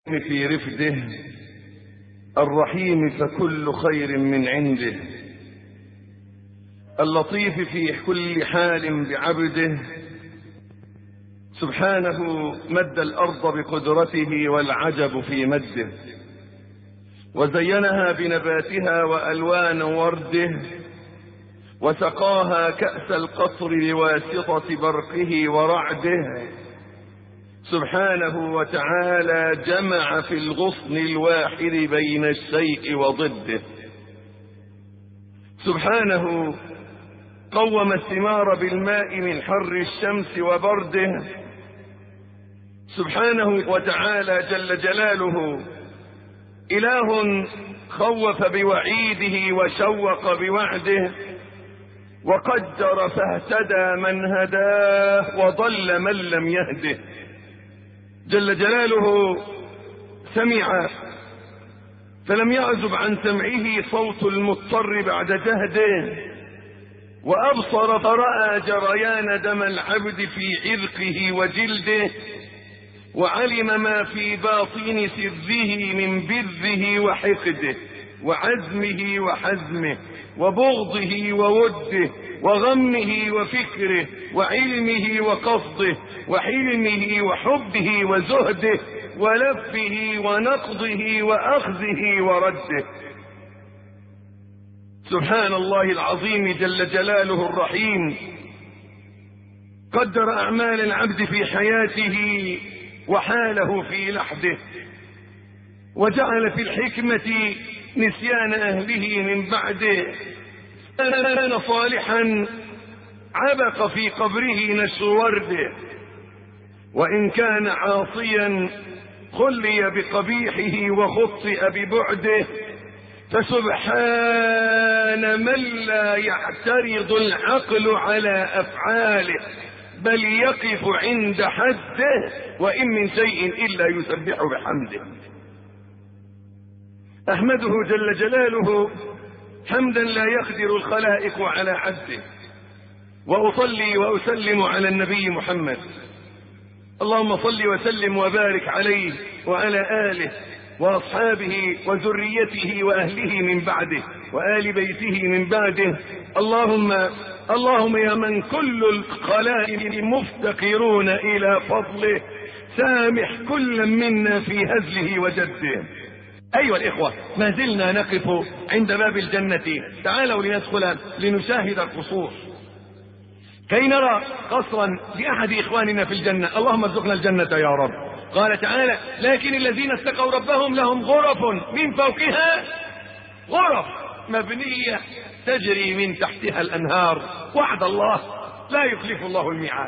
في رفده الرحيم فكل خير من عنده اللطيف في كل حال بعبده سبحانه مد الأرض بقدرته والعجب في مده وزينها بنباتها وألوان ورده وسقاها كأس القطر بواسطة برقه ورعده سبحانه وتعالى جمع في الغصن الواحد بين الشيء وضده سبحانه قوم الثمار بالماء من حر الشمس وبرده سبحانه وتعالى جل جلاله إله خوف بوعيده وشوق بوعده وقدر فاهتدى من هداه وضل من لم يهده جل جلاله سمع فلم يعزب عن سمعه صوت المضطر بعد جهده وأبصر فرأى جريان دم العبد في عرقه وجلده وعلم ما في باطن سره من بره وحقده وعزمه وحزمه وبغضه ووده وغمه وفكره وعلمه وقصده وحلمه وحبه وزهده ولفه ونقضه وأخذه ورده سبحان الله العظيم جل جلاله الرحيم قدر أعمال العبد في حياته وحاله في لحده وجعل في الحكمة نسيان أهله من بعده كان صالحا عبق في قبره نشر ورده وإن كان عاصيا خلي بقبيحه وخطئ ببعده فسبحان من لا يعترض العقل على أفعاله بل يقف عند حده وإن من شيء إلا يسبح بحمده أحمده جل جلاله حمدا لا يقدر الخلائق على عده وأصلي وأسلم على النبي محمد اللهم صل وسلم وبارك عليه وعلى آله وأصحابه وذريته وأهله من بعده وآل بيته من بعده اللهم يا من كل الخلائق مفتقرون إلى فضله سامح كل منا في هزله وجده أيها الإخوة ما زلنا نقف عند باب الجنة تعالوا لندخل لنشاهد القصور كي نرى قصرا لأحد إخواننا في الجنة اللهم ارزقنا الجنة يا رب قال تعالى لكن الذين اتقوا ربهم لهم غرف من فوقها غرف مبنية تجري من تحتها الأنهار وعد الله لا يخلف الله الميعاد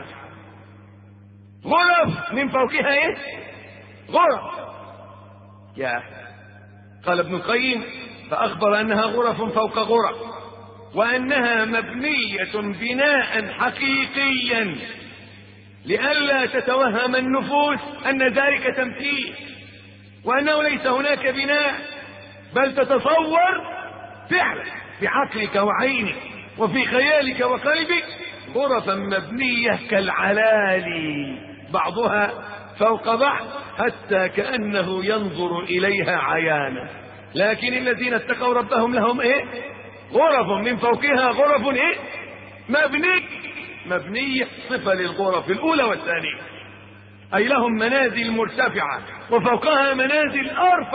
غرف من فوقها ايه غرف يا قال ابن القيم فأخبر أنها غرف فوق غرف وأنها مبنية بناء حقيقيا لئلا تتوهم النفوس أن ذلك تمثيل وأنه ليس هناك بناء بل تتصور فعلا بعقلك وعينك وفي خيالك وقلبك غرفا مبنية كالعلالي بعضها فوق بعض حتى كأنه ينظر إليها عيانا لكن الذين اتقوا ربهم لهم ايه غرف من فوقها غرف ايه مبنية صفة للغرف الأولى والثانية أي لهم منازل مرتفعة وفوقها منازل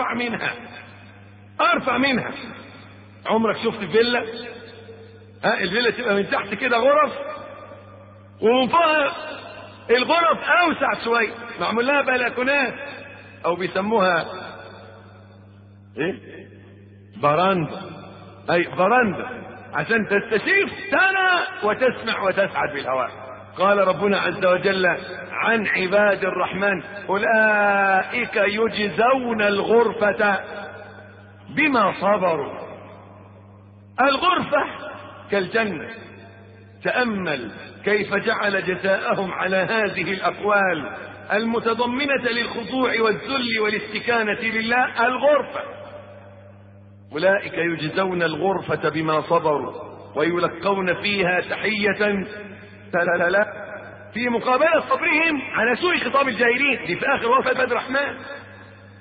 أرفع منها عمرك شفت فيلا الفيلا تبقى من تحت كده غرف ومن فوقها الغرف أوسع شوية معمول لها بلكونات أو بيسموها ايه براندا أي براندا عشان تستشير سنة وتسمع وتسعد بالهواء قال ربنا عز وجل عن عباد الرحمن أولئك يجزون الغرفة بما صبروا الغرفة كالجنة تأمل كيف جعل جزاءهم على هذه الأقوال المتضمنة للخضوع والذل والاستكانة لله الغرفة أولئك يجزون الغرفة بما صبروا ويلقون فيها تحية لا في مقابلة صبرهم على سوء خطاب الجاهلين دي في آخر وفاة بدر الرحمن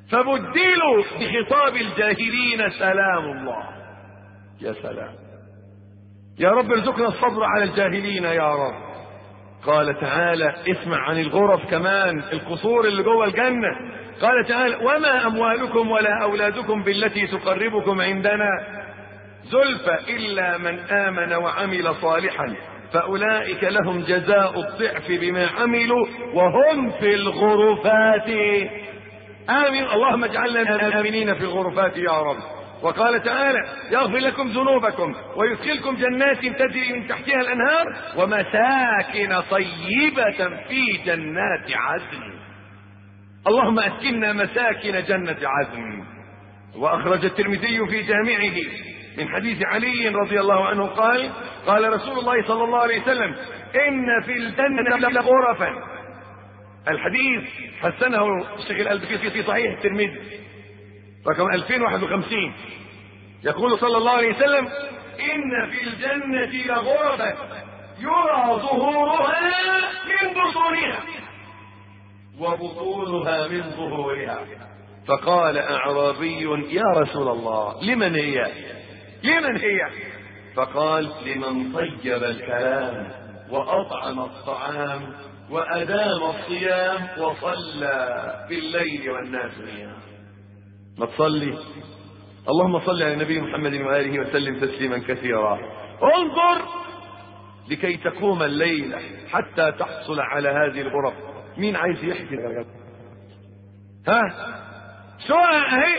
فبدلوا بخطاب الجاهلين سلام الله. يا سلام، يا رب ارزقنا الصبر على الجاهلين يا رب. قال تعالى، اسمع عن الغرف كمان، القصور اللي جوه الجنة. قال تعالى: وما أموالكم ولا أولادكم بالتي تقربكم عندنا زلفى إلا من آمن وعمل صالحا فأولئك لهم جزاء الضعف بما عملوا وهم في الغرفات آمين. اللهم اجعلنا آمنين في الغرفات يا رب. وقال تعالى: يغفر لكم ذنوبكم ويدخلكم جنات تجري من تحتها الأنهار ومساكن طيبة في جنات عدن. اللهم أسكننا مساكن جنة عدن. وأخرج الترمذي في جامعه من حديث علي رضي الله عنه قال: قال رسول الله صلى الله عليه وسلم: إن في الجنة لغرفا. الحديث حسنه الشيخ الألباني في صحيح الترمذي رقم 2051. يقول صلى الله عليه وسلم: إن في الجنة لغرفا يرى ظهورها من بطونها وبطونها من ظهورها. فقال أعرابي: يا رسول الله، لمن هي؟ لمن هي؟ فقال: لمن طيب الكلام وأطعم الطعام وأدام الصيام وصلى بالليل والناس نيام. ما تصلي؟ اللهم صل على النبي محمد وآله وسلم تسليما كثيرا. انظر لكي تقوم الليلة حتى تحصل على هذه الغرف. مين عايز يحكي؟ ها؟ سواء اهي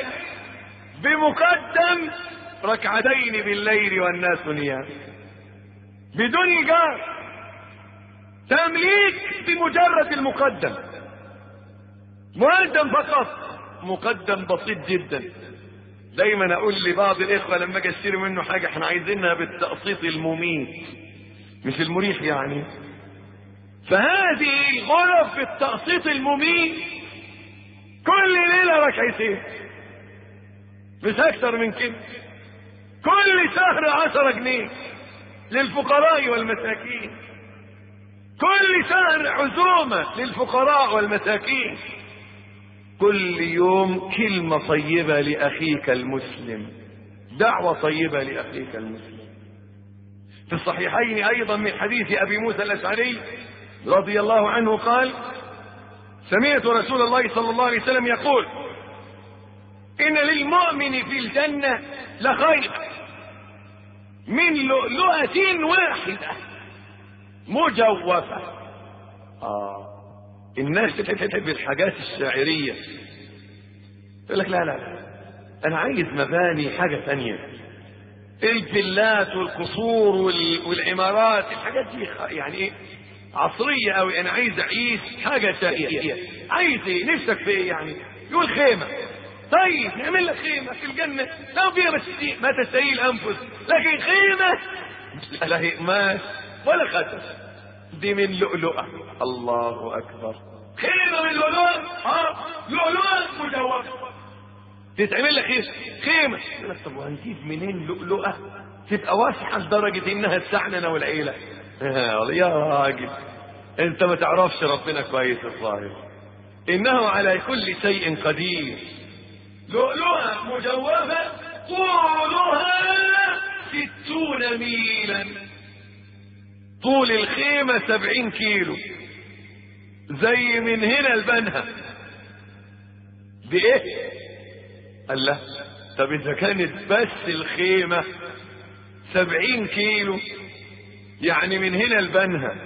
بمقدم ركعتين بالليل والناس نيام بدون إيجار، تمليك بمجرد المقدم، مقدم فقط، مقدم بسيط جدا. دايما اقول لبعض الاخوة لما اجي اشتري منه حاجة: احنا عايزينها بالتقسيط المميت مش المريح يعني. فهذه الغرف بالتقسيط المميت كل ليلة ركعتين، مش اكثر من كده. كل شهر 10 جنيه للفقراء والمساكين، كل شهر عزومة للفقراء والمساكين، كل يوم كلمة طيبة لأخيك المسلم، دعوة طيبة لأخيك المسلم. في الصحيحين أيضا من حديث أبي موسى الأشعري رضي الله عنه قال: سمعت رسول الله صلى الله عليه وسلم يقول: إن للمؤمن في الجنة لخير من لؤلؤة واحدة مجوفة. الناس تحب الحاجات الشاعرية، يقول لك: لا لا لا، أنا عايز مباني حاجة ثانية، الفيلات والقصور والعمارات، الحاجات دي يعني ايه عصرية أوي. أنا عايز أعيش حاجة ثانية. عايز ايه؟ نفسك في ايه يعني؟ يقول: خيمة. طيب نعمل لك خيمة في الجنة لو فيها بس ما تستهي الأنفس، لكن خيمة لا هي ما ولا خاتم، دي من لؤلؤة. الله أكبر. خيمة من لؤلؤة، لؤلؤة مجوفة تتعمل لك خيمة. طب وهنجيب منين لؤلؤة تبقى واسعة لدرجة إنها تسعننا والعيلة؟ يا راجل أنت ما تعرفش ربنا كويس الظاهر. إنه على كل شيء قدير. لؤلؤة مجوفة طولها 60 ميلا، طول الخيمة 70 كيلو، زي من هنا لبنها. بإيه؟ قال لا، طب إذا كانت بس الخيمة 70 كيلو يعني من هنا لبنها،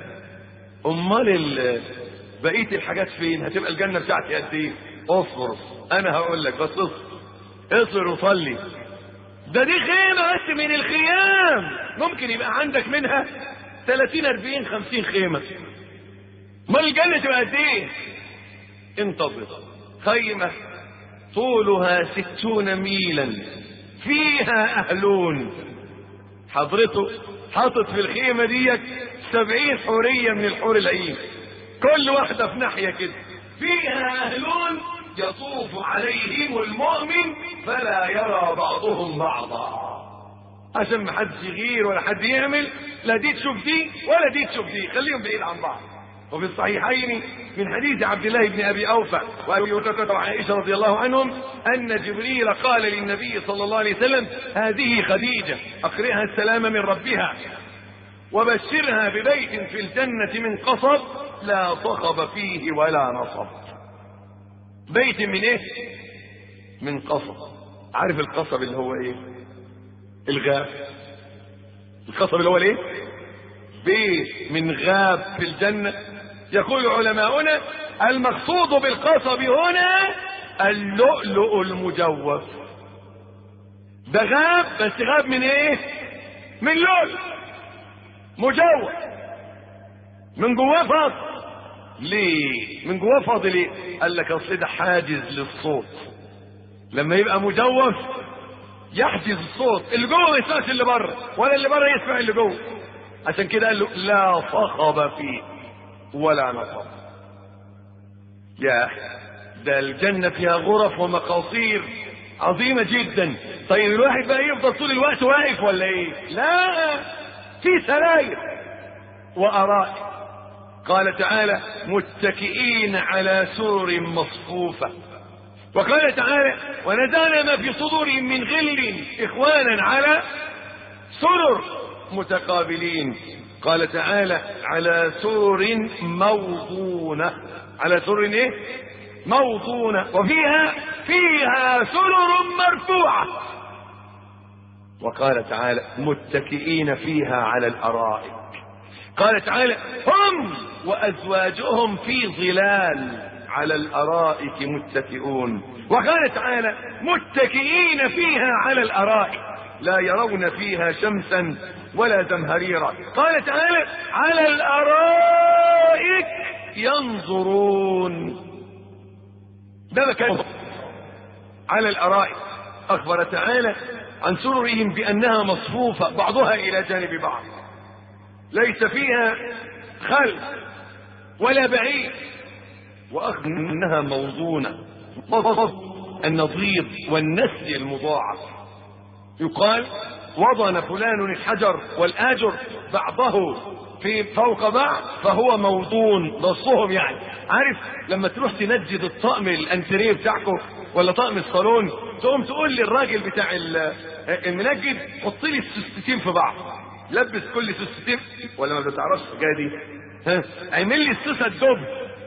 أمال بقية الحاجات فين؟ هتبقى الجنة بتاعتي قد إيه؟ اصبر أنا هقول لك، بس اصبر وصلي. دي خيمة بس من الخيام، ممكن يبقى عندك منها 30 40 50 خيمة. ما الجنة تبقى قد ايه؟ انتظر. خيمة طولها 60 ميلا فيها أهلون. حضرته حاطط في الخيمة ديت 70 حورية من الحور العين، كل واحدة في ناحية كده. فيها أهلون يطوف عليهم المؤمن فلا يرى بعضهم بعضا، عشان ما حدش يغير ولا حد يعمل، لا دي تشوف دي ولا دي تشوف دي، خليهم بعيد عن بعض. وفي الصحيحين من حديث عبد الله بن أبي أوفى وأبي هريرة وعائشة رضي الله عنهم أن جبريل قال للنبي صلى الله عليه وسلم: هذه خديجة أقرئها السلام من ربها وبشرها ببيت في الجنة من قصب لا صخب فيه ولا نصب. بيت من ايه؟ من قصب. عارف القصب اللي هو ايه؟ الغاب. القصب اللي هو ايه؟ بيت من غاب في الجنة. يقول علماؤنا: المقصود بالقصب هنا اللؤلؤ المجوف. ده غاب، بس غاب من ايه؟ من لؤلؤ مجوف من جواه فاضي. ليه من جواه فاضي ليه؟ قال لك اصل ده حاجز للصوت، لما يبقى مجوف يحجز الصوت، اللي جوه ما يسمعش اللي بره ولا اللي بره يسمع اللي جوه. عشان كده قال له: لا صخب فيه ولا نصب. يا اخي ده الجنة فيها غرف ومقاصير عظيمة جدا. طيب الواحد بقى يفضل طول الوقت واقف ولا ايه؟ لا، في سراير وارائك. قال تعالى: متكئين على سرر مصفوفة. وقال تعالى: ونزعنا ما في صدورهم من غل اخوانا على سرر متقابلين. قال تعالى: على سرر موضونة. على سرر ايه؟ موضونة. وفيها سرر مرفوعة. وقال تعالى: متكئين فيها على الارائك. قال تعالى: هم وازواجهم في ظلال على الارائك متكئون. وقال تعالى: متكئين فيها على الارائك لا يرون فيها شمسا ولا زمهريرا. قال تعالى: على الارائك ينظرون. ده مكان على الارائك. اخبر تعالى عن سررهم بانها مصفوفة بعضها الى جانب بعض، ليس فيها خلف ولا بعيد. واخبر انها موضونة، النضيد والنسج المضاعف. يقال: وضن فلان الحجر والآجر بعضه في فوق بعض فهو موضون. نصهم يعني. عارف لما تروح تنجد الطقم الانتريه بتاعكم ولا طقم الصالون، تقوم تقول للراجل بتاع المنجد: حط لي السوستين في بعض. لبس كل سوستين، ولا ما بتعرفش الحكايه دي؟ اعمل لي السوسه الدب،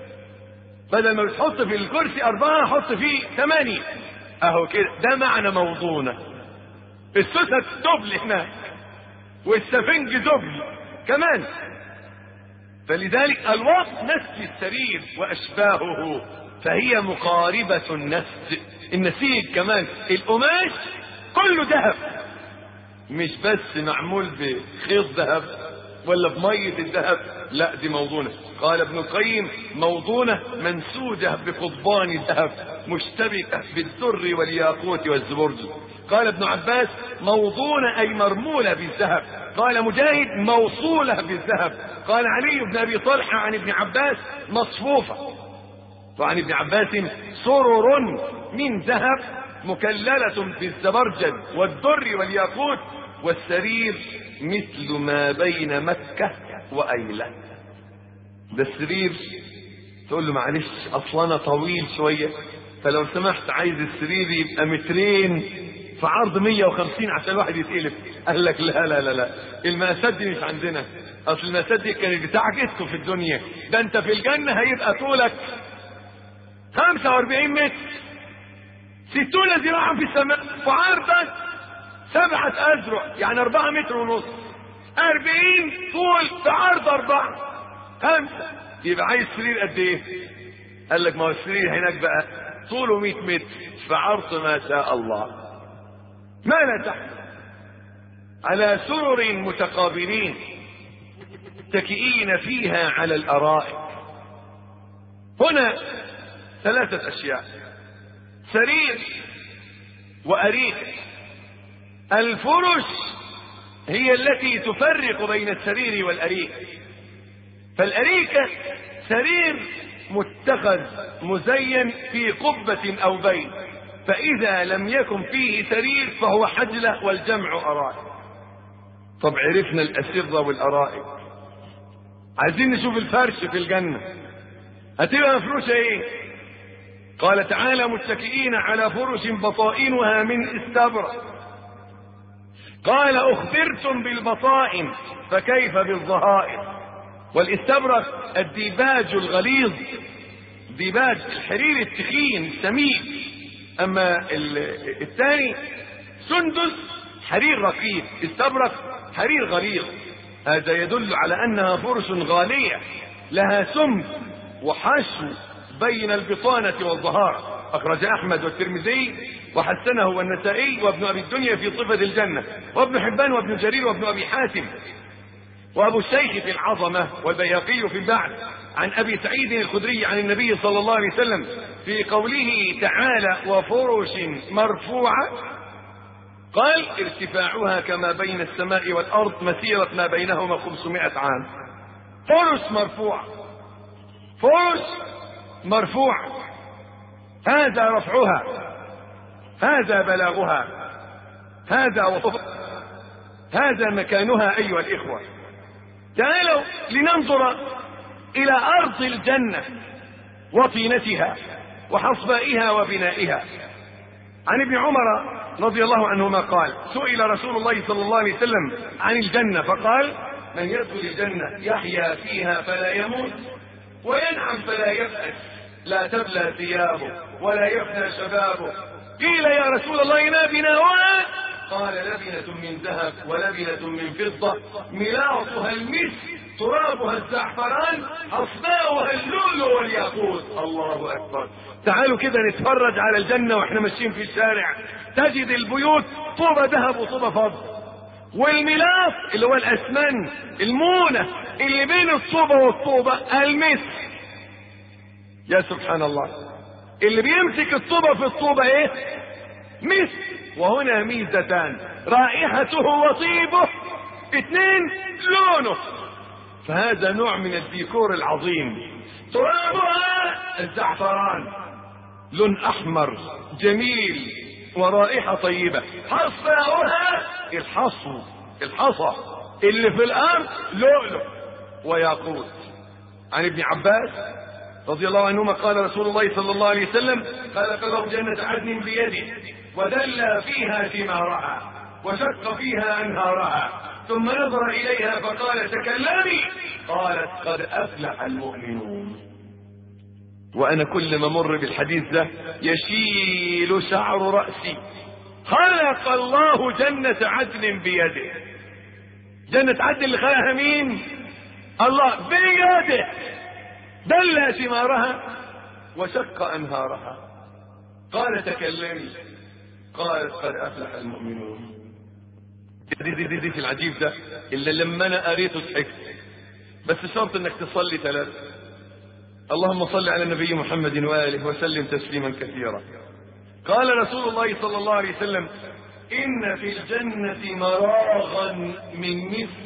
بدل ما بتحط في الكرسي 4 حط فيه 8. اهو كده، ده معنى موضونة. السوسه دبل هناك والسفنج دبل كمان. فلذلك الوصف نسج السرير واشباهه، فهي مقاربة النسيج كمان. القماش كله ذهب، مش بس معمول بخيط ذهب ولا بمية الذهب، لا دي موضونة. قال ابن القيم: موضونة منسوجة بقضبان الذهب مشتبكة بالدر والياقوت والزبرج. قال ابن عباس: موضونة أي مرمولة بالذهب. قال مجاهد: موصولة بالذهب. قال علي بن أبي طلحة عن ابن عباس: مصفوفة. وعن ابن عباس: سرر من ذهب مكللة بالزبرجد والدر والياقوت، والسرير مثل ما بين مكة وأيلة. ده السرير تقول له: معلش اصلا انا طويل شوية، فلو سمحت عايز السرير يبقى 2 متر في عرض 150 عشان الواحد يتقلب. قال لك: لا لا لا لا، المقاسات دي مش عندنا. اصل المقاسات دي كانت بتعجزكم في الدنيا، ده انت في الجنة هيبقى طولك 45 متر 60 ذراعا في السماء، وعرضك 7 أذرع يعني 4 متر ونص. 40 طول بعرض 4 5. يبقى عايز سرير قد ايه؟ قال لك: ما هو السرير هناك بقى طوله 100 متر في عرض ما شاء الله. ما لا تحت على سرر متقابلين متكئين فيها على الارائك. هنا 3 أشياء: سرير وأريكة. الفرش هي التي تفرق بين السرير والأريكة. فالأريكة سرير متخذ مزين في قبة أو بيت، فإذا لم يكن فيه سرير فهو حجلة والجمع أرائك. طب عرفنا الأسرة والأرائك، عايزين نشوف الفرش في الجنة هتبقى مفروشة ايه؟ قال تعالى متكئين على فرش بطائنها من استبرق. قال اخبرتم بالبطائن فكيف بالظهائر. والاستبرق الديباج الغليظ، ديباج الحرير التخين السميك، اما الثاني سندس حرير رقيق، استبرق حرير غليظ. هذا يدل على انها فرش غالية لها سمك وحشو بين البطانة والظهار. اخرج احمد والترمذي وحسنه والنسائي وابن ابي الدنيا في صفة الجنة، وابن حبان وابن جرير وابن ابي حاتم وابو الشيخ في العظمة والبيهقي في البعث عن ابي سعيد الخدري عن النبي صلى الله عليه وسلم في قوله تعالى وفرش مرفوعة، قال ارتفاعها كما بين السماء والارض مسيرة ما بينهما 500 عام. فرش مرفوعة، فرش مرفوعة، هذا رفعها، هذا بلاغها، هذا وصفها، هذا مكانها. ايها الاخوة تعالوا لننظر الى ارض الجنة وطينتها وحصبائها وبنائها. عن ابن عمر رضي الله عنهما قال سئل رسول الله صلى الله عليه وسلم عن الجنة فقال من يدخل الجنة يحيا فيها فلا يموت وينعم فلا يبأس، لا تبلى ثيابه ولا يفنى شبابه. قيل يا رسول الله ما بناؤها؟ قال لبنة من ذهب ولبنة من فضة ملاطها المسك ترابها الزعفران حصباؤها اللؤلؤ والياقوت. الله اكبر. تعالوا كده نتفرج على الجنة واحنا ماشيين في الشارع، تجد البيوت طوبة ذهب وطوبة فضة، والملاط اللي هو الاسمن المونة اللي بين الطوبة والطوبة المسك. يا سبحان الله، اللي بيمسك الطوبة في الطوبة ايه؟ مسك. وهنا ميزتان، رائحته وطيبه، اثنين لونه. فهذا نوع من الديكور العظيم. ترابها الزعفران، لون احمر جميل ورائحة طيبة. حصباؤها الحصى اللي في الارض لؤلؤ وياقوت. عن ابن عباس رضي الله عنهما قال رسول الله صلى الله عليه وسلم خلق الله جنة عدن بيده ودل فيها ثمارها وشق فيها انهارها ثم نظر اليها فقال تكلمي، قالت قد افلح المؤمنون. وانا كل ما مر بالحديث ده يشيل شعر رأسي. خلق الله جنة عدن بيده. جنة عدن اللي خلقها مين؟ الله بيده. دل ثمارها وشق انهارها. قال تكلمي، قالت قد افلح المؤمنون. دي في العجيب ده اللي لما انا قريته ضحكت، بس شرط انك تصلي 3. اللهم صل على النبي محمد واله وسلم تسليما كثيرا. قال رسول الله صلى الله عليه وسلم ان في الجنة مراغا من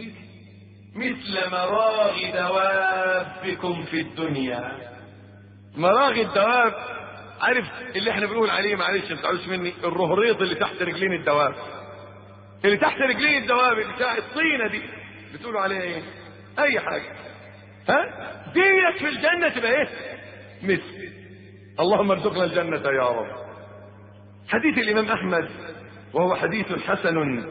مثل مراغ دوابكم في الدنيا. مراغ الدواب، عارف اللي احنا بنقول عليه، معلش ما تزعلوش مني، الرهريط اللي تحت رجلين الدواب، اللي تحت رجلين الدواب بتاع الطينه دي بتقولوا عليها ايه؟ اي حاجه. ها ديت في الجنه تبقى ايه؟ مثل. اللهم ارزقنا الجنه يا رب. حديث الامام احمد وهو حديث حسن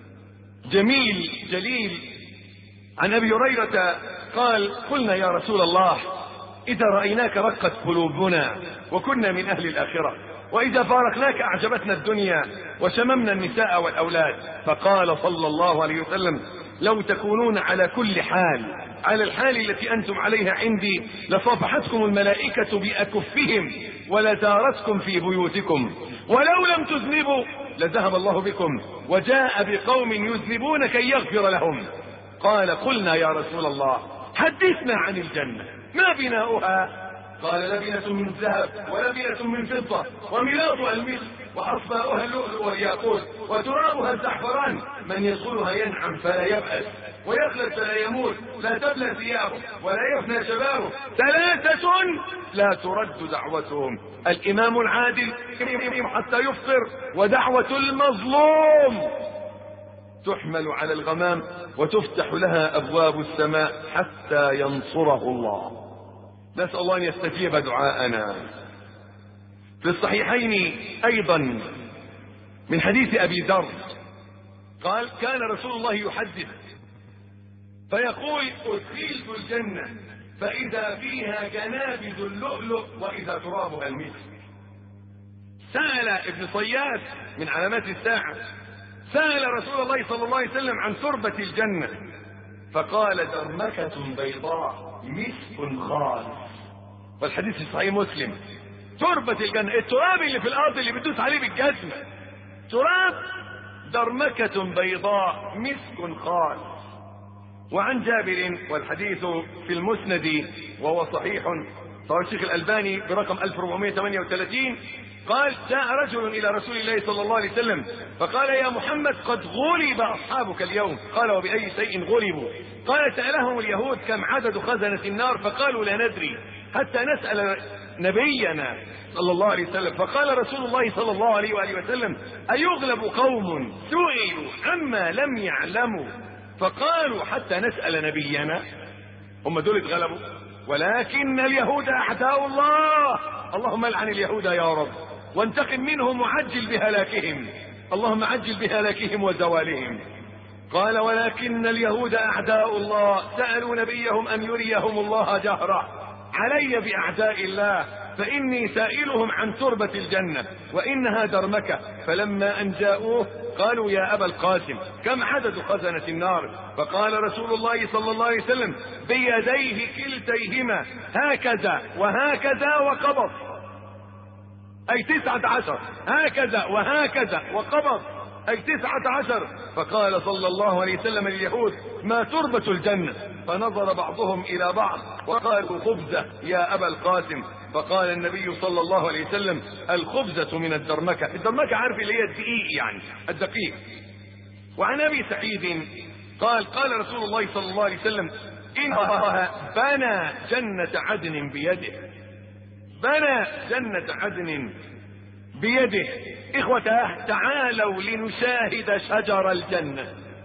جميل جليل عن ابي هريره قال قلنا يا رسول الله اذا رايناك رقت قلوبنا وكنا من اهل الاخره، واذا فارقناك اعجبتنا الدنيا وشممنا النساء والاولاد. فقال صلى الله عليه وسلم لو تكونون على كل حال على الحال التي انتم عليها عندي لصافحتكم الملائكه باكفهم ولزارتكم في بيوتكم، ولو لم تذنبوا لذهب الله بكم وجاء بقوم يذنبون كي يغفر لهم. قال قلنا يا رسول الله حدثنا عن الجنة ما بناؤها؟ قال لبنة من ذهب ولبنة من فضة وملاطها المسك وحصباؤها اللؤلؤ والياقوت وترابها الزعفران، من يدخلها ينعم فلا يبأس ويخلد فلا يموت، لا تبلى ثيابه ولا يفنى شبابه. 3 لا ترد دعوتهم: الإمام العادل حتى يفطر، ودعوة المظلوم تحمل على الغمام وتفتح لها أبواب السماء حتى ينصره الله. نسأل الله أن يستجيب دعاءنا. في الصحيحين أيضا من حديث أبي ذر قال: كان رسول الله يحدث فيقول: أدخلت الجنة فإذا فيها جنابذ اللؤلؤ وإذا ترابها المسك. سأل ابن صياد من علامات الساعة، سأل رسول الله صلى الله عليه وسلم عن تربة الجنة فقال: درمكة بيضاء مسك خالص. والحديث في صحيح مسلم. تربة الجنة التراب اللي في الأرض اللي بتدوس عليه بالجزمة، تراب درمكة بيضاء مسك خالص. وعن جابر والحديث في المسند وهو صحيح صحيح الشيخ الألباني برقم 1438 قال: جاء رجل إلى رسول الله صلى الله عليه وسلم فقال: يا محمد قد غلب أصحابك اليوم. قال: وبأي شيء غلبوا؟ قال: سألهم اليهود كم عدد خزنة النار فقالوا: لا ندري حتى نسأل نبينا صلى الله عليه وسلم. فقال رسول الله صلى الله عليه وآله وسلم: أيغلب قوم سئلوا عما لم يعلموا فقالوا حتى نسأل نبينا؟ هم دول اتغلبوا. ولكن اليهود أعداء الله، اللهم لعن اليهود يا رب وانتقم منهم وعجل بهلاكهم، اللهم عجل بهلاكهم وزوالهم. قال: ولكن اليهود أعداء الله، سألوا نبيهم أن يريهم الله جهرة. علي بأعداء الله فإني سائلهم عن تربة الجنة وإنها درمكة. فلما أن جاءوه قالوا: يا أبا القاسم كم عدد خزنة النار؟ فقال رسول الله صلى الله عليه وسلم: بيديه كلتيهما هكذا وهكذا وقبض، أي 19، هكذا وهكذا وقبض أي 19. فقال صلى الله عليه وسلم لليهود: ما تربة الجنة؟ فنظر بعضهم إلى بعض وقالوا: خبزة يا أبا القاسم. فقال النبي صلى الله عليه وسلم: الخبزة من الدرمكة. الدرمكة عارف اللي هي الدقيق، يعني الدقيق. وعن أبي سعيد قال: قال رسول الله صلى الله عليه وسلم: إن الله بنى جنة عدن بيده، بنى جنة عدن بيده. إخوته تعالوا لنشاهد شجر الجنة.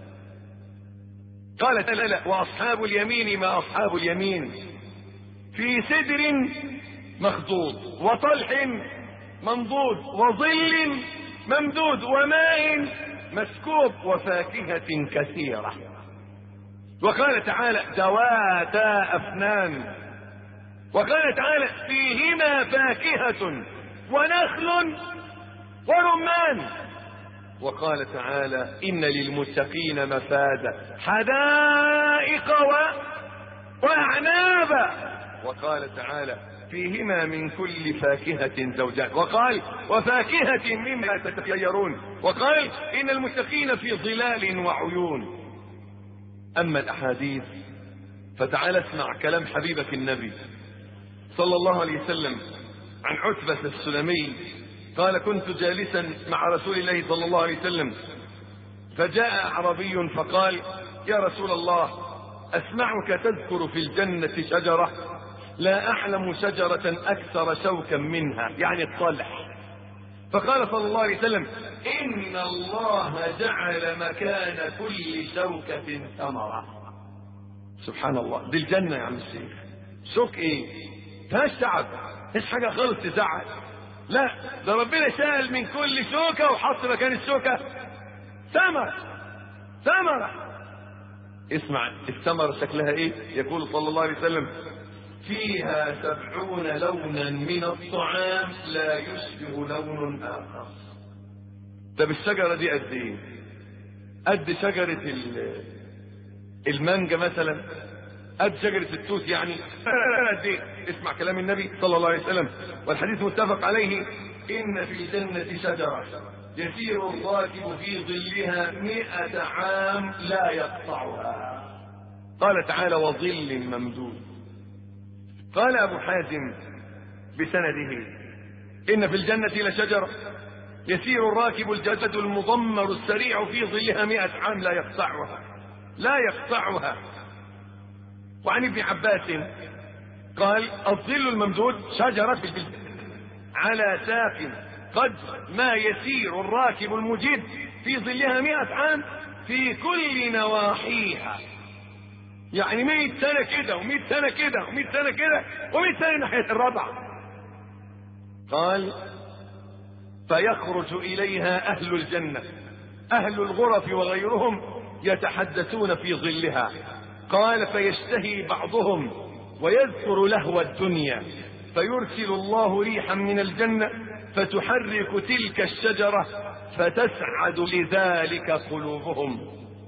قالت: لا، وأصحاب اليمين ما أصحاب اليمين، في سدر مخضود وطلح منضود وظل ممدود وماء مسكوب وفاكهة كثيرة. وقال تعالى: ذواتا أفنان. وقال تعالى: فيهما فاكهة ونخل ورمان. وقال تعالى: إن للمتقين مفازا حدائق وأعنابا. وقال تعالى: فيهما من كل فاكهة زوجان. وقال: وفاكهة مما تتخيرون. وقال: إن المتقين في ظلال وعيون. أما الأحاديث فتعال اسمع كلام حبيبك النبي صلى الله عليه وسلم عن عتبة السلمي قال: كنت جالسا مع رسول الله صلى الله عليه وسلم فجاء أعرابي فقال: يا رسول الله، أسمعك تذكر في الجنة شجرة لا أعلم شجرة أكثر شوكا منها، يعني الطلح. فقال صلى الله عليه وسلم: إن الله جعل مكان كل شوكة ثمرة. سبحان الله، دي الجنة يا عم الشيخ. شوك ايه؟ فيهاش تعب، مفيش حاجة خالص تزعل. لا، ده ربنا شال من كل شوكة وحط مكان الشوكة ثمرة. اسمع الثمرة شكلها ايه؟ يقول صلى الله عليه وسلم: فيها 70 لونا من الطعام لا يشبه لون آخر. طب الشجرة دي قد ايه؟ قد شجرة المانجا مثلا، قد شجرة التوت يعني. قد ايه؟ اسمع كلام النبي صلى الله عليه وسلم والحديث متفق عليه: إن في الجنة شجرة يسير الراكب في ظلها 100 عام لا يقطعها. قال تعالى: وظل ممدود. قال أبو حازم بسنده: إن في الجنة لشجرة يسير الراكب الجسد المضمر السريع في ظلها 100 عام لا يقطعها. وعن ابن عباس قال: الظل الممدود شجرة على ساق قد ما يسير الراكب المجد في ظلها 100 عام في كل نواحيها، يعني 100 سنة كده و100 سنة كده و100 سنة كده و100 سنة ناحية الرابعة. قال فيخرج إليها أهل الجنة، أهل الغرف وغيرهم، يتحدثون في ظلها. قال فيشتهي بعضهم ويذكر لهو الدنيا، فيرسل الله ريحا من الجنة فتحرك تلك الشجرة فتسعد لذلك قلوبهم.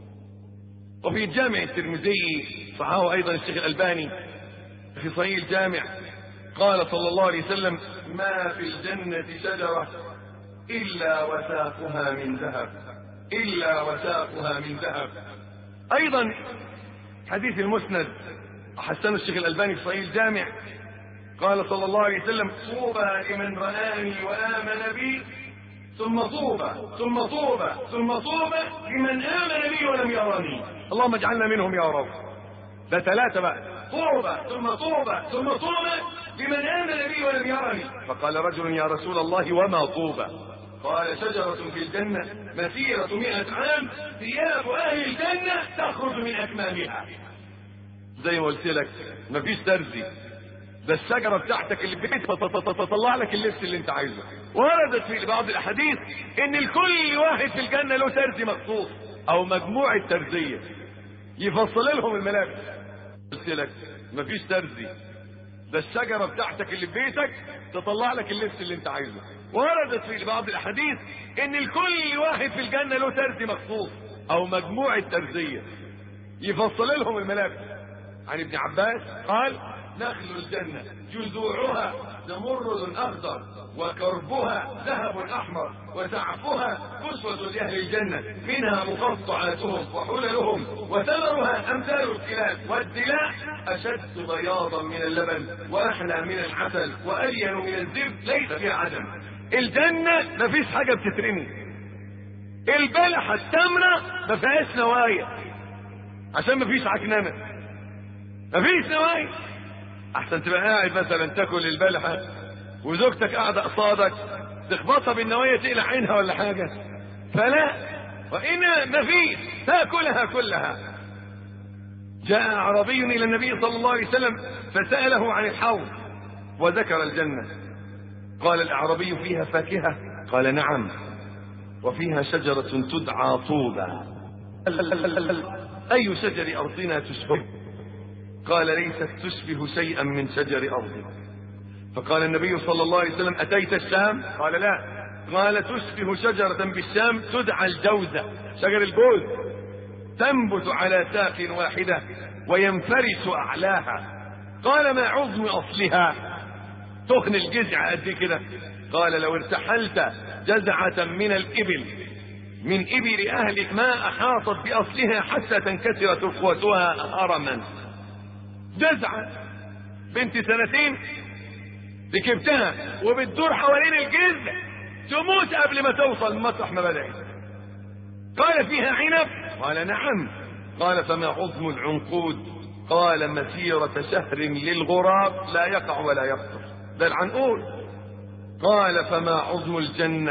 وفي الجامع الترمذي صححه أيضا الشيخ الألباني في صحيح الجامع قال صلى الله عليه وسلم ما في الجنة شجرة إلا وساقها من ذهب، إلا وساقها من ذهب. أيضا حديث المسند حسن الشيخ الألباني في صحيح الجامع قال صلى الله عليه وسلم طوبى لمن رآني وآمن بي، ثم طوبى ثم طوبى ثم طوبى لمن آمن بي ولم يرني. اللهم اجعلنا منهم يا رب. ده 3 بقى، طوبى ثم طوبى ثم طوبى لمن آمن بي ولم يرني. فقال رجل يا رسول الله وما طوبى؟ قال شجرة في الجنة مسيرة 100 عام، ثياب أهل الجنة تخرج من أكمامها. زي ما قلت لك مفيش ترزي، ده الشجرة بتاعتك اللي بيت تطلع لك اللبس اللي انت عايزه. وردت في بعض الاحاديث ان الكل واحد في الجنة له ترزي مخصوص او مجموعة ترزية يفصل لهم الملابس. قلت لك مفيش ترزي، ده الشجرة بتاعتك اللي بيتك تطلع لك اللبس اللي انت عايزه. وردت في بعض الاحاديث ان الكل واحد في الجنة له ترزي مخصوص او مجموعة ترزية يفصل لهم الملابس. عن ابن عباس قال نخل الجنة جذوعها زمرد أخضر وكربها ذهب أحمر وسعفها كسوة لأهل الجنة، منها مقطعاتهم وحللهم وثمرها أمثال الكلاب، والدلاء أشد بياضا من اللبن وأحلى من العسل وألين من الزبد ليس فيها عدم. الجنة ما فيش حاجة بتترمي، البلحة التمرة ما فيهاش نوايا عشان ما فيش عكننة، ما فيش نوايا. احسن تبقى قاعد مثلا تاكل البلحة وزوجتك قاعدة قصادك تخبطها بالنوايا تقلع عينها ولا حاجة، فلا، وإن مفيش تاكلها كلها. جاء أعرابي إلى النبي صلى الله عليه وسلم فسأله عن الحوض وذكر الجنة. قال الأعرابي فيها فاكهة؟ قال نعم، وفيها شجرة تدعى طوبى. أي شجر أرضنا تشبه؟ قال ليست تشبه شيئا من شجر أرض. فقال النبي صلى الله عليه وسلم أتيت الشام؟ قال لا. قال تشبه شجرة بالشام تدعى الجوزة، شجر الجوز، تنبت على ساق واحدة وينفرس أعلاها. قال ما عظم أصلها؟ تخن الجذع قد كده. قال لو ارتحلت جزعة من الإبل من إبل أهلك ما أحاطت بأصلها حتى تنكسر ترقوتها هرما. جزعة بنت 2 ركبتها وبتدور حوالين الجذع تموت قبل ما توصل مطرح ما بدأت. قال فيها عنب؟ قال نعم. قال فما عظم العنقود؟ قال مسيرة شهر للغراب لا يقع ولا يقطر، ده العنقود. قال فما عظم الجنة؟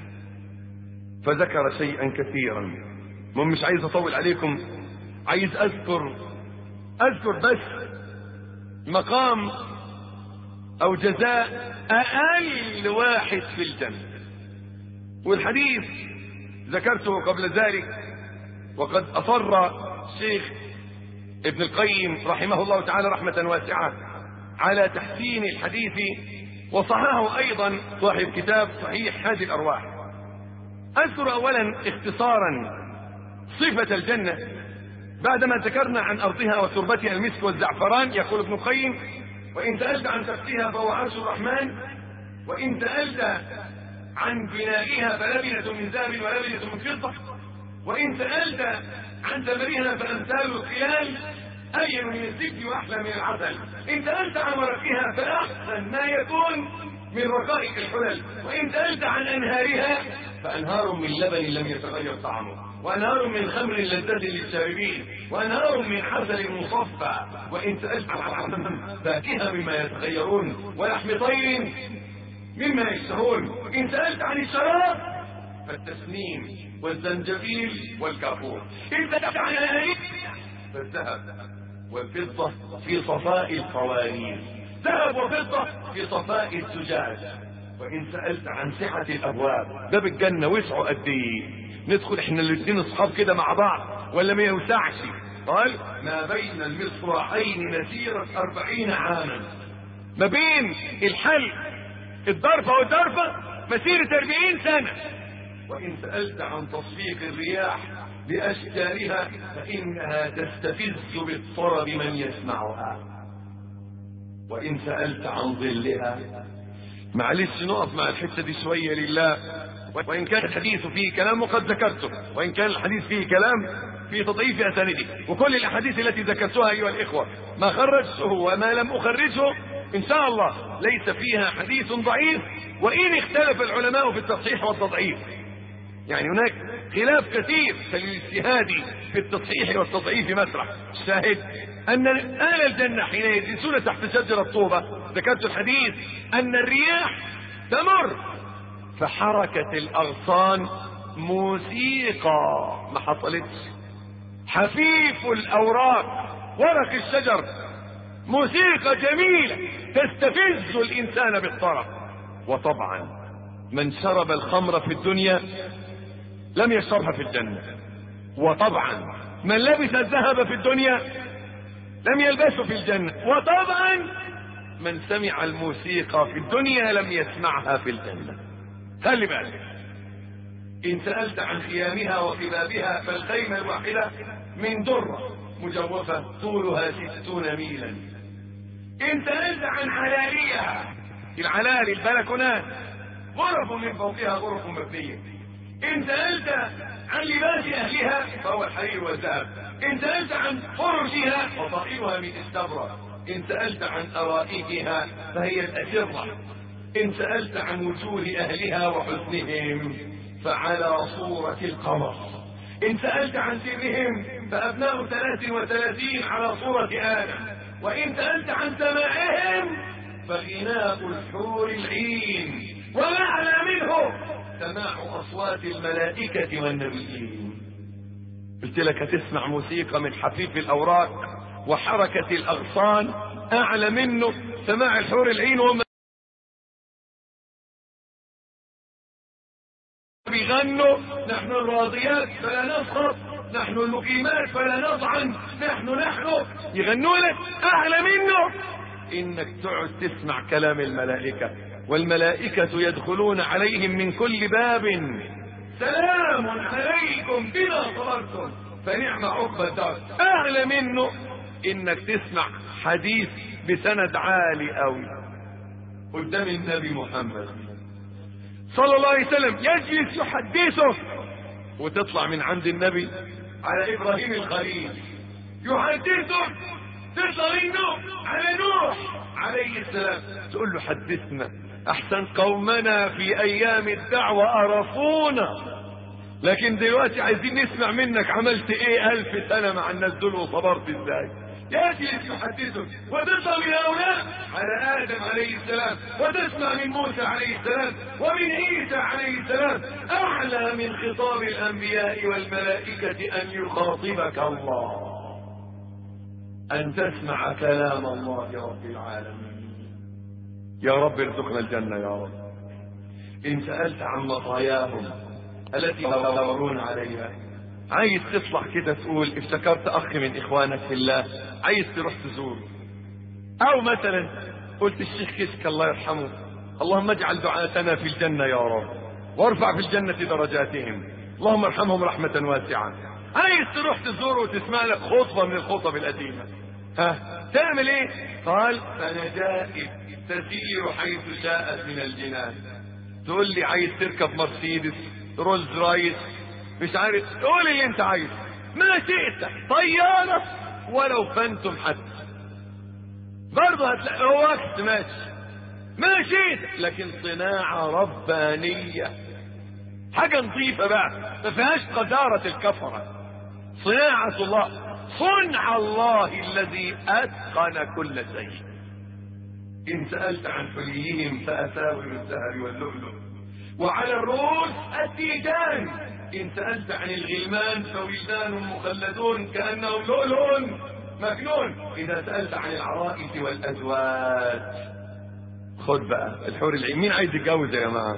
فذكر شيئا كثيرا. مش عايز اطول عليكم، عايز اذكر بس مقام او جزاء اقل واحد في الجنة. والحديث ذكرته قبل ذلك، وقد اصر الشيخ ابن القيم رحمه الله تعالى رحمة واسعة على تحسين الحديث، وصححه ايضا صاحب كتاب صحيح هذه الارواح. اذكر اولا اختصارا صفة الجنة بعدما ذكرنا عن ارضها وتربتها المسك والزعفران. يقول ابن القيم وان سألت عن تفتيها فهو عرش الرحمن، وان سألت عن بنائها فلبنة من ذهب ولبنة من فضة، وان سألت عن ثمرها فامثال الخيال أين من الزبد واحلى من العسل، ان سألت عن ورقها فاحسن ما يكون من رقائق الحلل، وان سألت عن انهارها فانهار من لبن لم يتغير طعمه، وانهار من خمر لذة للشاربين، وانهار من عسل مصفى، وان سألت عن فاكهة مما يتغيرون، ولحم طير مما يشتهون، وان سألت عن الشراب فالتسنيم والزنجبيل والكافور. إن سألت عن الهدية فالذهب والفضة في صفاء القوانين، ذهب وفضة في صفاء الزجاج. وإن سألت عن سعة الأبواب، باب الجنة وسعه قد ايه؟ ندخل احنا الاثنين اصحاب كده مع بعض ولا ما يوسعش؟ قال ما بين المصراعين مسيرة 40 عاما. ما بين الحلق الضرفة والضرفة مسيرة 40 سنة. وإن سألت عن تصفيق الرياح بأشجارها فإنها تستفز بالطرب من يسمعها. وإن سألت عن ظلها، معلش نقف مع الحتة دي شوية لله. وإن كان الحديث فيه كلام وقد ذكرته، وإن كان الحديث فيه كلام في تضعيف أسانيده، وكل الأحاديث التي ذكرتها أيها الإخوة ما خرجته وما لم أخرجه إن شاء الله ليس فيها حديث ضعيف، وإن اختلف العلماء في التصحيح والتضعيف. يعني هناك خلاف كثير فالاجتهاد في التصحيح والتضعيف مسرح. الشاهد أن أهل الجنة حين يجلسون تحت شجرة طوبة، ذكرت الحديث أن الرياح تمر فحركة الأغصان موسيقى ما حصلتش، حفيف الأوراق ورق الشجر موسيقى جميلة تستفز الإنسان بالطرب. وطبعا من شرب الخمر في الدنيا لم يشربها في الجنة، وطبعا من لبس الذهب في الدنيا لم يلبسه في الجنة، وطبعا من سمع الموسيقى في الدنيا لم يسمعها في الجنة. خلي بالك. إن سألت عن خيامها وخبابها فالخيمة الواحدة من درة مجوفة طولها 60 ميلا. إن سألت عن علاليها، العلالي البلكونات غرف من فوقها غرف مبنية. إن سألت عن لباس أهلها فهو الحرير والذهب. إن سألت عن فرشها فطائرها من استبرق. إن سألت عن أرائكها فهي الأسرة. إن سألت عن وجوه أهلها وحسنهم فعلى صورة القمر. إن سألت عن سرهم فأبناء 33 على صورة آدم. وإن سألت عن سماعهم فغناء الحور العين، وأعلى منه سماع أصوات الملائكة والنبيين. قلت لك هتسمع موسيقى من حفيف الأوراق وحركة الأغصان، أعلى منه سماع الحور العين وما بيغنوا. نحن الراضيات فلا نسخط، نحن المقيمات فلا نطعن، نحن يغنوا لك. أعلى منه إنك تقعد تسمع كلام الملائكة، والملائكة يدخلون عليهم من كل باب سلام عليكم بما صبرتم فنعم عقبى الدار. أعلى منه إنك تسمع حديث بسند عالي قوي قدام النبي محمد صلى الله عليه وسلم، يجلس يحدثه وتطلع من عند النبي على إبراهيم الخليل يحدثه، تطلع منه على نوح عليه السلام تقول له حدثنا. أحسن قومنا في أيام الدعوة أرفونا، لكن دلوقتي عايزين نسمع منك عملت إيه 1000 سنة مع الناس دول وصبرت إزاي. يجلس يحدثه وتطلع من هؤلاء على آدم عليه السلام، وتسمع من موسى عليه السلام ومن عيسى عليه السلام. أعلى من خطاب الأنبياء والملائكة أن يخاطبك الله، أن تسمع كلام الله رب العالمين. يا رب ارزقنا الجنة يا رب. إن سألت عن مطاياهم التي يدورون عليها، عايز تطلع كده تقول افتكرت أخ من إخوانك في الله عايز تروح تزوره، أو مثلا قلت الشيخ كشك الله يرحمه اللهم اجعل دعاتنا في الجنة يا رب وارفع في الجنة درجاتهم اللهم ارحمهم رحمة واسعة. عايز تروح تزوره وتسمع لك خطبة من الخطب القديمة، تعمل ايه؟ قال فنجائب تسير حيث شاءت من الجنان. تقول لي عايز تركب مرسيدس رولز رايس مش عارف، قول اللي انت عايز، ما شئت طيارة ولو فانتم حتى برضه هتلاقي وقت ماشي ما شئت، لكن صناعة ربانية حاجة نظيفة بقى ما فيهاش قذارة الكفرة. صناعة الله، صنع الله الذي أتقن كل شيء. إن سألت عن حليهم فأساور الذهب واللؤلؤ وعلى الرؤوس ديدان. إن سألت عن الغلمان فولدان مخلدون كأنهم لؤلؤ مكنون. إذا سألت عن العرائس والأزواج، خد بقى الحور العين. مين عايز يتجوز يا جماعة؟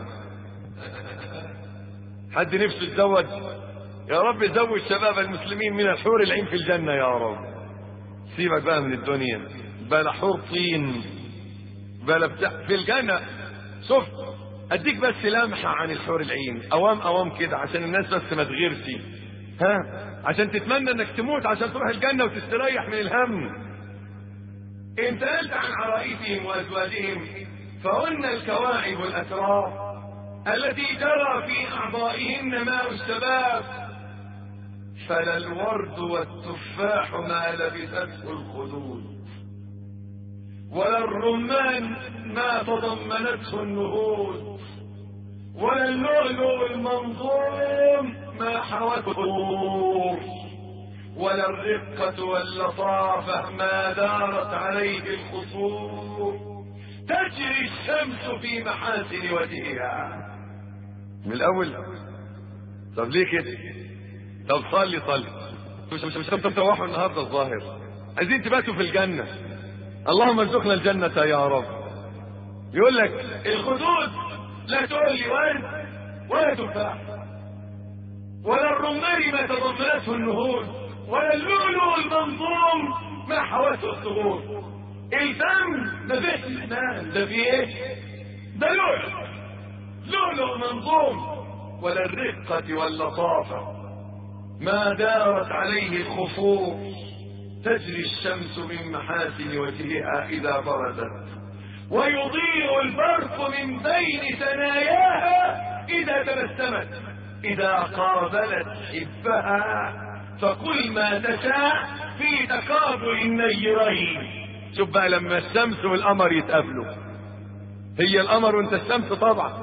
حد نفسه يتزوج؟ يا رب زوج شباب المسلمين من الحور العين في الجنة يا رب. سيبك بقى من الدنيا، بلا حور طين بلا بتاع في الجنة. شوف اديك بس لمحة عن الحور العين، اوام كده عشان الناس بس ما تغيرش، عشان تتمنى انك تموت عشان تروح الجنة وتستريح من الهم. ان سألت عن عرائسهم وازواجهم فهن الكواعب الاترار التي جرى في اعضائهن ماء الشباب، فلا الورد والتفاح ما لبثته الخدود، ولا الرمان ما تضمنته النهود، ولا اللؤلؤ المنظوم ما حوته النور، ولا الرقة واللطافة ما دارت عليه الخصور. تجري الشمس في محاسن وجهها. من الاول طب ليه كده؟ طب صلي مش تروحوا النهارده الظاهر، عايزين تباتوا في الجنة. اللهم ارزقنا الجنة يا رب. يقول لك الخدود لا تولي ورد ولا تفاح، ولا الرمان ما تضمنته النهود، ولا اللؤلؤ المنظوم ما حوته الثغور. الفم ما فيش اسنان، ده فيه ايه؟ ده لؤلؤ منظوم. ولا الرقة واللطافة ما دارت عليه الخصور. تجري الشمس من محاسن وجهها إذا برزت، ويضيء البرق من بين ثناياها إذا تبسمت. إذا قابلت حبها فكل ما تشاء في تقابل النيرين. شوف بقى لما الشمس والقمر يتقابلوا، هي القمر وانت الشمس طبعا،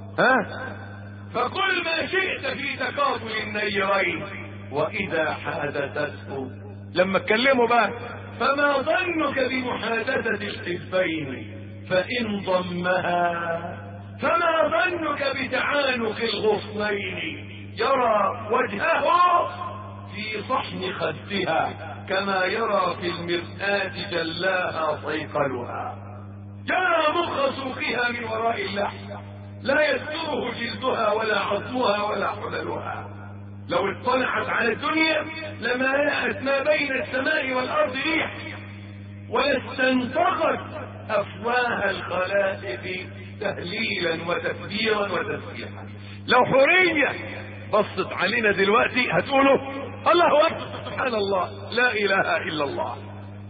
فكل ما شئت في تقابل النيرين. وإذا حادثته، لما اتكلموا بقى، فما ظنك بمحادثة الحزبين فإن ضمها، فما ظنك بتعانق الغصنين. يرى وجهه في صحن خدها كما يرى في المرآة جلاها صيقلها. يرى مخ سوقها من وراء اللحم، لا يستره جلدها ولا عظمها ولا حللها. لو اطلعت على الدنيا لما رأت ما بين السماء والأرض ريح، ولاستنطقت أفواه الخلائق تهليلا وتكبيرا وتسبيحا. لو حورية بصت علينا دلوقتي هتقولوا الله أكبر سبحان الله لا إله إلا الله.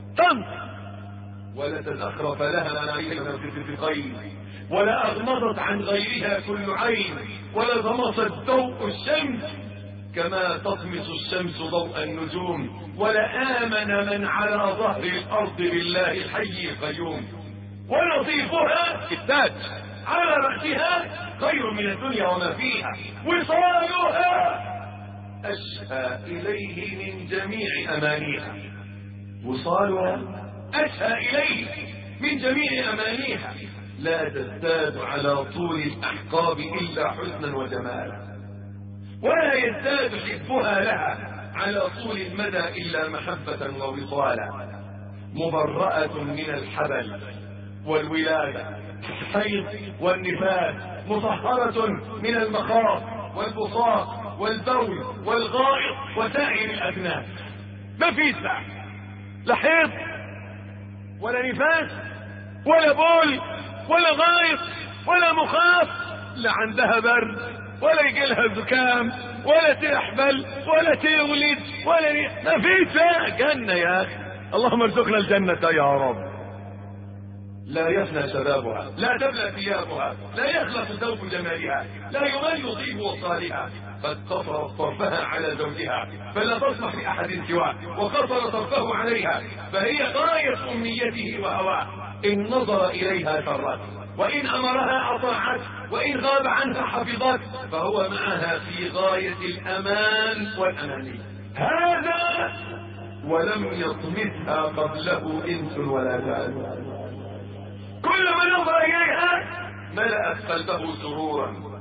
ولا تزخرف لها عين في غير، ولا أغمضت عن غيرها كل عين، ولا طمست ضوء الشمس كما تطمس الشمس ضوء النجوم، ولا آمن من على ظهر الأرض بالله الحي القيوم. ونظيفها التاج على رأسها خير من الدنيا وما فيها. وصالها أشهى إليه من جميع أمانيها. وصالها أشهى إليه من جميع أمانيها. لا تزداد على طول الأحقاب إلا حسنا وجمالا، ولا يزداد حبها لها على طول المدى إلا محبة ووصالا. مبرأة من الحبل والولادة الحيض والنفاس، مطهرة من المخاض والبصاق والبول والغائط وسائر الأجناس. ما في لا حيض ولا نفاس ولا بول ولا غائط ولا مخاط، لا عندها برد ولا يجيلها زكام ولا تحبل ولا تولد ولا ما في جنة يا أخي. اللهم ارزقنا الجنة يا رب. لا يفنى شبابها، لا تبلى ثيابها، لا يخلص ذوق جمالها، لا يمل طيب وصالها. قد قصرت طرفها على زوجها فلا تصلح لأحد سواه، وقصر طرفه عليها فهي غاية أمنيته وهواه. إن نظر إليها سرت، وإن أمرها أطاعت، وإن غاب عنها حفظت، فهو معها في غاية الأمان والأمان. هذا ولم يطمثها قبله إنس ولا جان. كل من نظر إليها ملأت قلبه سرورا،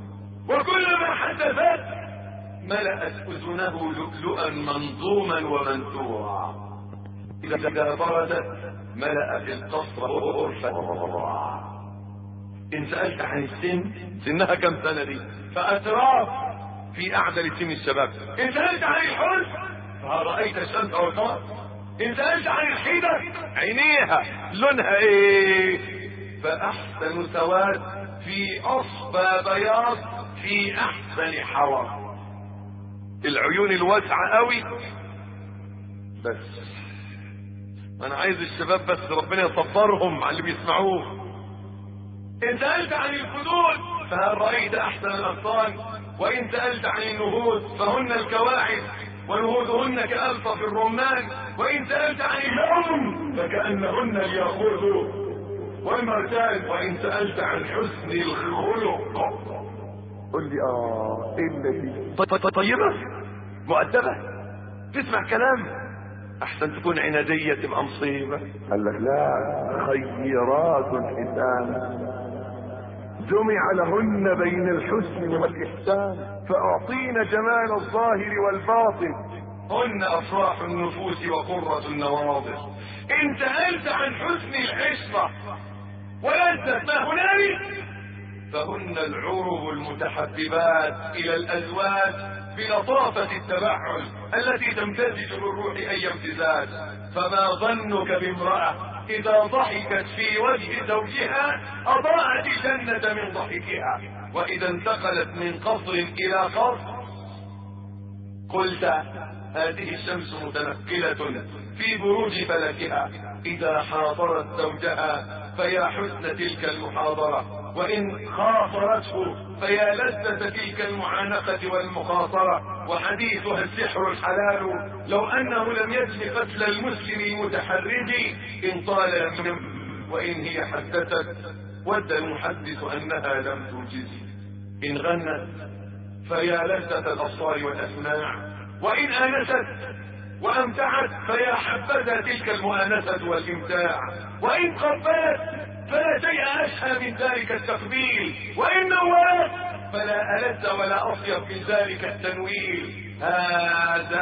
وكلما حدثت ملأت أذنه لؤلؤا منظوما ومنثورا، إذا بردت ملأ في القصر غرفة. إن سألت عن السن، سنها كم سنة دي؟ فأتراف في أعدل سن الشباب. إن سألت عن الحزن فهل رأيت الشمس والقمر؟ إن سألت عن الحيدة عينيها لونها إيه؟ فأحسن سواد في أصفى بياض في أحسن حور. العيون الواسعة قوي. بس أنا عايز الشباب بس ربنا يصبرهم على اللي بيسمعوه. إن سألت عن الخدود فهل رأيت أحسن الأغصان؟ وإن سألت عن النهوض فهن الكواعب ونهوضهن كألطف الرمان. وإن سألت عن العم فكأنهن الياقوت والمرجان. وإن سألت عن حسن الخلق قل لي إلا دي طيبة مؤدبة تسمع كلام، أحسن تكون عنادية تبقى مصيبة. قال لك لا، خيرات الحسان جمع لهن بين الحسن والإحسان، فأعطينا جمال الظاهر والباطن، هن أفراح النفوس وقرة النواظر. إن سألت عن حسن العشرة ولذة ما هنالك فهن العرب المتحببات إلى الأزواج بلطافة التبعل التي تمتزج بالروح أي امتزاج. فما ظنك بامرأة إذا ضحكت في وجه زوجها أضاءت الجنة من ضحكها، وإذا انتقلت من قصر إلى قصر قلت هذه الشمس متنقلة في بروج فلكها. إذا حاضرت زوجها فيا حسن تلك المحاضرة، وإن خاصرته فيا لذة تلك المعانقة والمخاصرة. وحديثها السحر الحلال لو أنه لم يجن قتل المسلم المتحرج إن طال منه. وإن هي حدثت ود المحدث أنها لم توجز. إن غنت فيا لذة الأبصار والأسماع، وإن آنست وأمتعت فيا حبذا تلك المؤانسة والإمتاع. وإن قبلت فلا شيء أشهى من ذلك التقبيل، وإن نورت فلا ألذ ولا أطيب من ذلك التنويل. هذا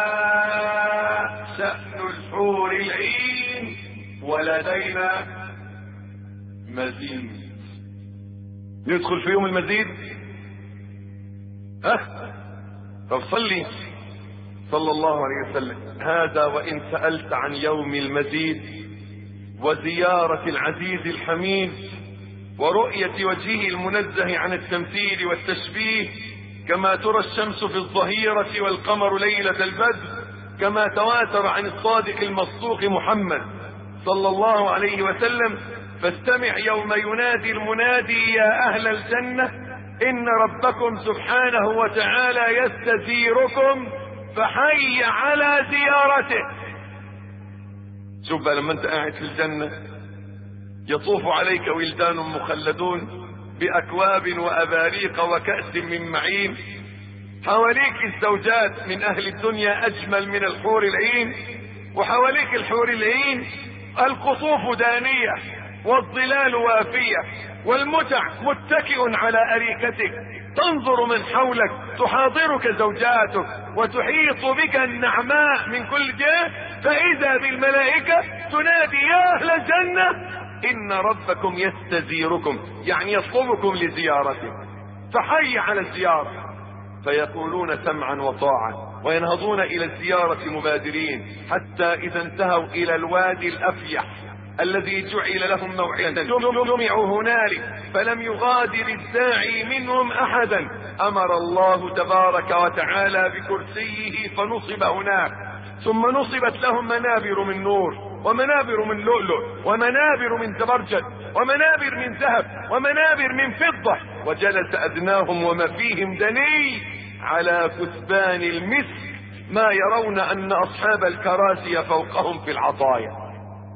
شأن الحور العين ولدينا مزيد. ندخل في يوم المزيد. طب صلى الله عليه وسلم. هذا وإن سألت عن يوم المزيد وزيارة العزيز الحميد ورؤية وجهه المنزه عن التمثيل والتشبيه، كما ترى الشمس في الظهيرة والقمر ليلة البدر، كما تواتر عن الصادق المصدوق محمد صلى الله عليه وسلم. فاستمع يوم ينادي المنادي يا أهل الجنة إن ربكم سبحانه وتعالى يستزيركم فحي على زيارته. شوف بقى لما انت قاعد في الجنة يطوف عليك ولدان مخلدون بأكواب وأباريق وكأس من معين، حواليك الزوجات من أهل الدنيا أجمل من الحور العين، وحواليك الحور العين القطوف دانية والظلال وافية والمتع متكئ على أريكتك، تنظر من حولك تحاضرك زوجاتك وتحيط بك النعماء من كل جهة، فإذا بالملائكة تنادي يا أهل الجنة إن ربكم يستزيركم، يعني يطلبكم لزيارته، فحي على الزيارة. فيقولون سمعا وطاعة وينهضون إلى الزيارة مبادرين، حتى إذا انتهوا إلى الوادي الأفيح الذي جعل لهم موعدا جمعوا هنالك فلم يغادر الداعي منهم أحدا، أمر الله تبارك وتعالى بكرسيه فنصب هناك، ثم نصبت لهم منابر من نور ومنابر من لؤلؤ ومنابر من زبرجد ومنابر من ذهب ومنابر من فضة، وجلس أدناهم وما فيهم دني على كثبان المسك، ما يرون أن أصحاب الكراسي فوقهم في العطايا.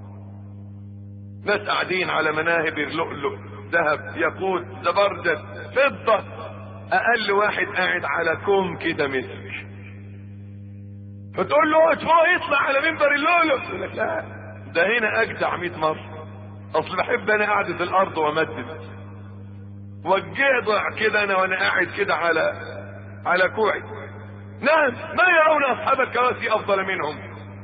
ناس قاعدين على منابر لؤلؤ ذهب ياقوت زبرجد فضة، أقل واحد قاعد على كوم كده مسك. فتقول له يطلع على منبر اللؤلؤ، يقول لك لا ده هنا أجدع 100 مرة، أصل بحب أنا قاعدة الأرض وأمدد. والجدع كده انا وانا قاعد كده على كوعي. نعم، ما يرون اصحاب الكراسي افضل منهم.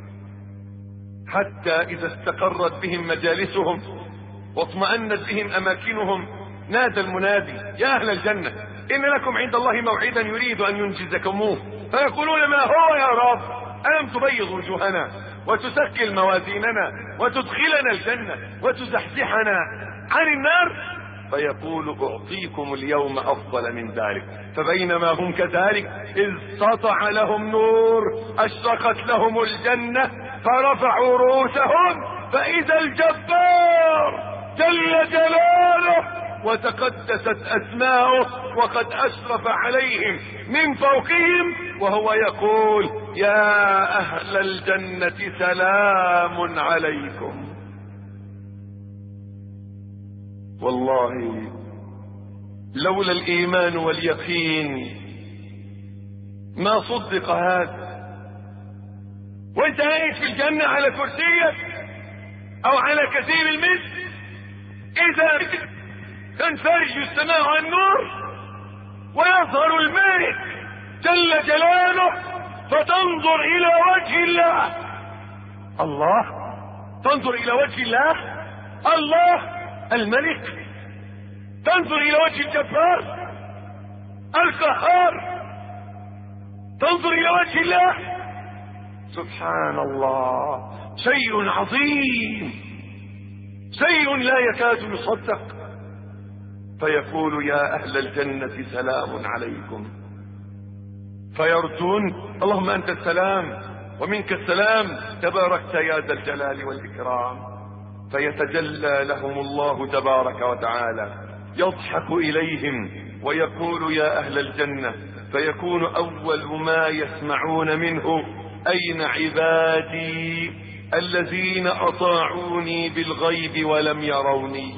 حتى اذا استقرت بهم مجالسهم واطمأنت بهم اماكنهم نادى المنادي: يا اهل الجنة، ان لكم عند الله موعدا يريد ان ينجزكموه. فيقولون: ما هو يا رب؟ ألم تبيض وجوهنا وتسكل موازيننا وتدخلنا الجنة وتزحزحنا عن النار؟ فيقول: أعطيكم اليوم أفضل من ذلك. فبينما هم كذلك إذ سطع لهم نور أشرقت لهم الجنة فرفعوا رؤوسهم فإذا الجبار جل جلاله وتقدست أسماؤه وقد أشرف عليهم من فوقهم وهو يقول: يا أهل الجنة سلام عليكم. والله لولا الإيمان واليقين ما صدق هذا. وانت قاعد في الجنة على كرسيك أو على كثير المسك، إذا تنفرج السماء عن نور ويظهر الملك جل جلاله فتنظر إلى وجه الله. الله، تنظر إلى وجه الله، الله الملك، تنظر إلى وجه الجبار القهار، تنظر إلى وجه الله. سبحان الله، شيء عظيم، شيء لا يكاد يصدق. فيقول: يا أهل الجنة سلام عليكم. فيردون: اللهم أنت السلام ومنك السلام تباركت يا ذا الجلال والإكرام. فيتجلى لهم الله تبارك وتعالى يضحك إليهم ويقول: يا أهل الجنة. فيكون أول ما يسمعون منه: أين عبادي الذين أطاعوني بالغيب ولم يروني؟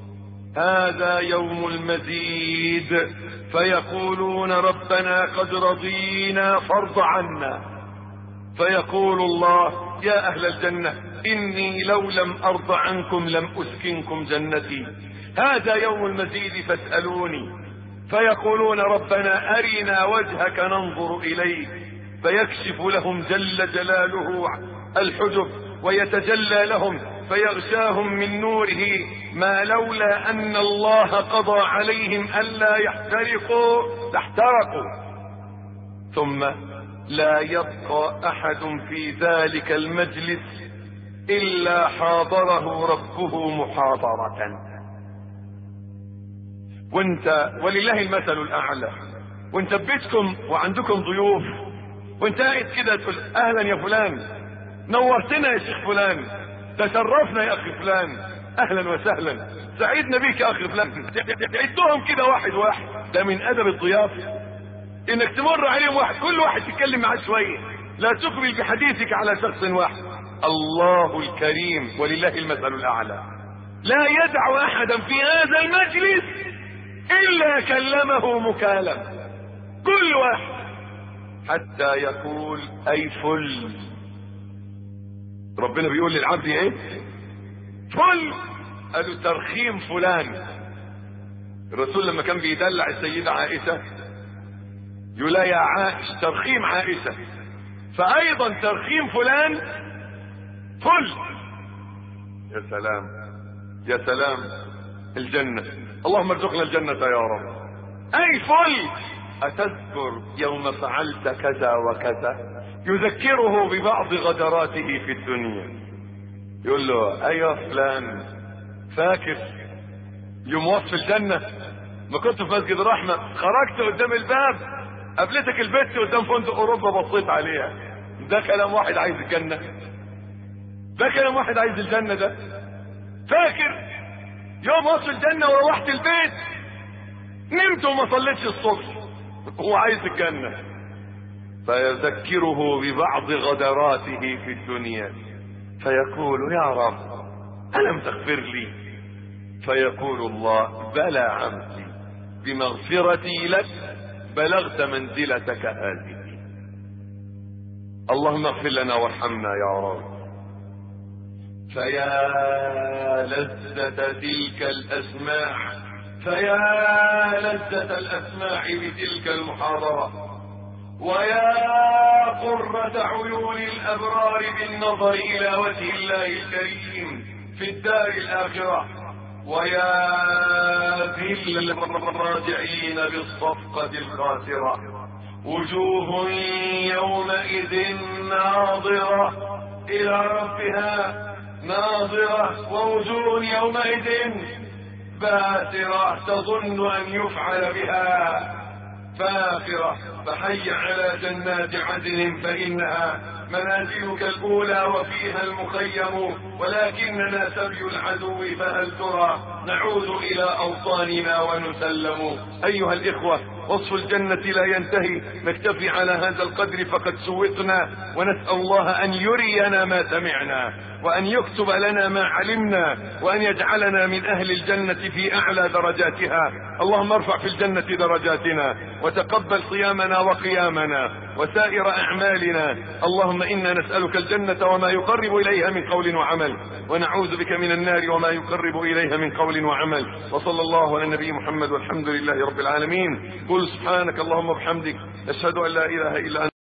هذا يوم المزيد. فيقولون: ربنا قد رضينا فارض عنا. فيقول الله: يا أهل الجنة إني لو لم أرض عنكم لم أسكنكم جنتي. هذا يوم المزيد فاسألوني. فيقولون: ربنا أرنا وجهك ننظر إليك. فيكشف لهم جل جلاله الحجب ويتجلى لهم فيغشاهم من نوره ما لولا أن الله قضى عليهم ألا يحترقوا لاحترقوا. ثم لا يبقى أحد في ذلك المجلس إلا حاضره ربه محاضرة. وانت ولله المثل الأعلى، وانت ببيتكم وعندكم ضيوف وانت قاعد كده تقول: أهلا يا فلان، نورتنا يا شيخ فلان، تشرفنا يا أخي فلان، أهلا وسهلا، سعيدنا بيك يا أخي فلان. تعدهم كده واحد واحد. ده من أدب الضيافة، إنك تمر عليهم واحد، كل واحد تتكلم معاه شوية، لا تقبل بحديثك على شخص واحد. الله الكريم ولله المثل الأعلى لا يدع أحدا في هذا المجلس إلا كلمه مكالمة، كل واحد، حتى يقول: أي فل. ربنا بيقول للعبد ايه؟ فل. قالوا: ترخيم فلان. الرسول لما كان بيدلع السيدة عائشة يقول: يا عائش، ترخيم عائشة. فأيضا ترخيم فلان فل. يا سلام يا سلام، الجنة، اللهم ارزقنا الجنة يا رب. أي فل، أتذكر يوم فعلت كذا وكذا؟ يذكره ببعض غدراته في الدنيا. يقول له: أيوة فلان، فاكر يوم وصف الجنة ما كنت في مسجد الرحمة، خرجت قدام الباب قابلتك البت قدام فندق أوروبا بصيت عليها؟ ده كلام واحد عايز الجنة، ده كلام واحد عايز الجنة. ده فاكر يوم وصف الجنة وروحت البيت نمت وما صليتش الصبح، هو عايز الجنة. فيذكره ببعض غدراته في الدنيا فيقول: يا رب ألم تغفر لي؟ فيقول الله: بلى عمتي، بمغفرتي لك بلغت منزلتك هذه. اللهم اغفر لنا وارحمنا يا رب. فيا لذة تلك الأسماع، فيا لذة الأسماع بتلك المحاضرة، ويا قرة عيون الأبرار بالنظر إلى وجه الله الكريم في الدار الآخرة، ويا ذل الراجعين بالصفقة الخاسرة. وجوه يومئذ ناظرة إلى ربها ناظرة، ووجوه يومئذ باسرة تظن أن يفعل بها فاخرة. فحي على جنات عدن فإنها منازلك الأولى وفيها المخيم، ولكننا سبي العدو فهل ترى نعود إلى أوطاننا ونسلم. أيها الإخوة، وصف الجنة لا ينتهي، نكتفي على هذا القدر فقد سوقنا، ونسأل الله أن يرينا ما سمعنا، وأن يكتب لنا ما علمنا، وأن يجعلنا من أهل الجنة في أعلى درجاتها. اللهم ارفع في الجنة درجاتنا، وتقبل صيامنا وقيامنا وسائر أعمالنا. اللهم إنا نسألك الجنة وما يقرب إليها من قول وعمل، ونعوذ بك من النار وما يقرب إليها من قول وعمل. وصلى الله على النبي محمد، والحمد لله رب العالمين. قل سبحانك اللهم وبحمدك، أشهد أن لا إله إلا أنت.